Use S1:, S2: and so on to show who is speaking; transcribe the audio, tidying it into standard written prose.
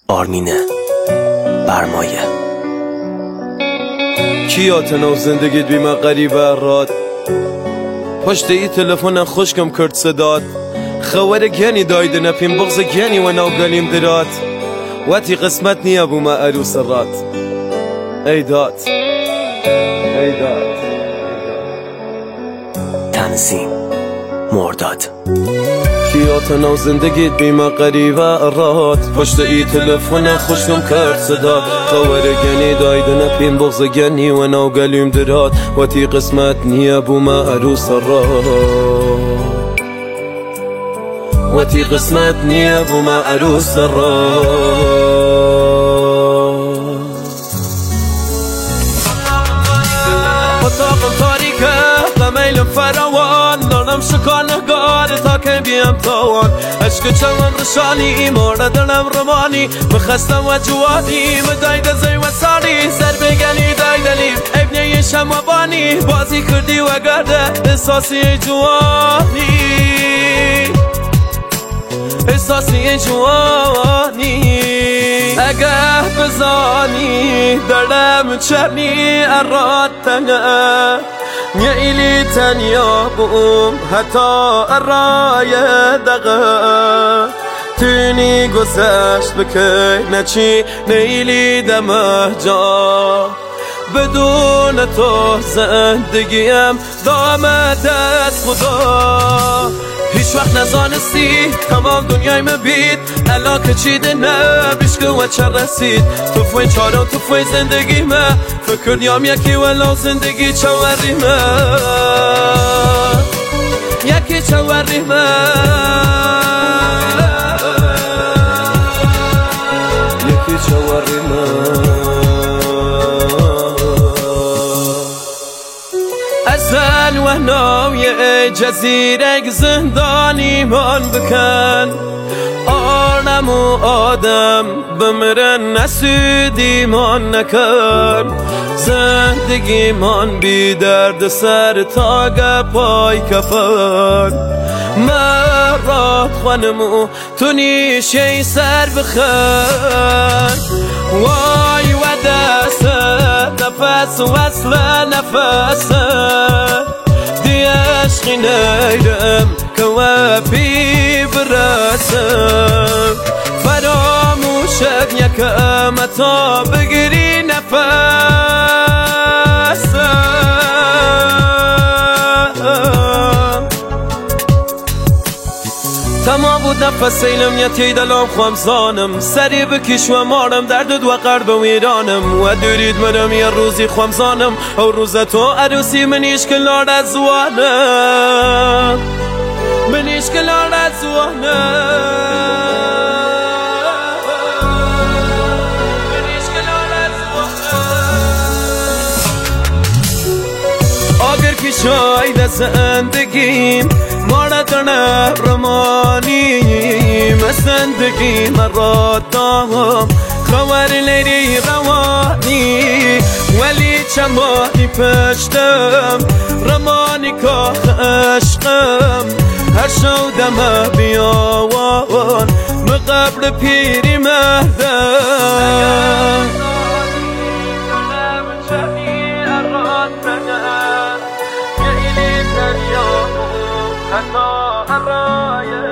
S1: آرمین برمایه.
S2: کیاتنو زندگیت بیمه غریبه راد پشت ای تلفن خوشکم کرد صداد خواره گنی دایده نپیم بغز گنی و نو گلیم درات واتی قسمت نیا بوما عروس رات ایداد
S1: تنظیم مرداد.
S2: کیاتنو زندگیت بیمه غریبه راد پشت ای تلفن خوشکم کرد صداد خواره گنی دایده نپیم بغز گنی و نو گلیم درات واتی قسمت نیا بوما عروس رات واتی قسمت نیا بوما عروس رات. اتاقم تاریکه قمیلم فراوان دارم شکار نگار تا که بیم تاوان عشق چمن رشانی مورد دلم رمانی مخستم و جوانی مداید زی و سانی سر بگنی دایدلیم ابنی شموانی بازی کردی و گرده احساسی جوانی احساسی جوانی اگه بزانی دلم چرنی اراد تنه میلی تنیا بوم حتی ارای دقه تونی گذشت بکی نچی نیلی دمه جا بدون تو زندگیم دامه دست خدا هیچ وقت نزانستی تمام دنیای مبید الا که چیده نه بیشکه و چه رسید تو فوی چارم تو فوی زندگی ما فکر نیام یکی ولو زندگی چوری ما یکی چوری ما یکی چوری ما ازن و ناوی جزیره زندانی من بکن آرم و آدم بمرن نسودی من نکن زندگی من بی درد سر تاگ پای کفن مرات خانمو تو نیشه سر بخن وای و دست نفس وصل نفس دی عشقی نیرم که و پی برسم فراموشت یکم تا بگیری نفسم تمام بود نفس اینم یتی دلم خمزانم سری بکش و مارم درد و قرب و ایرانم و دورید منم یه روزی خمزانم او روز تو عروسی منیش کلار از زوانم منیش کلار از زوانم آگر که شاید زندگیم مردن رمانیم زندگی مراتام خبر لیری روانی ولی چمانی پشتم رمانی که عشقم هر شو دم بیاوان مقبر پیری مردم حتی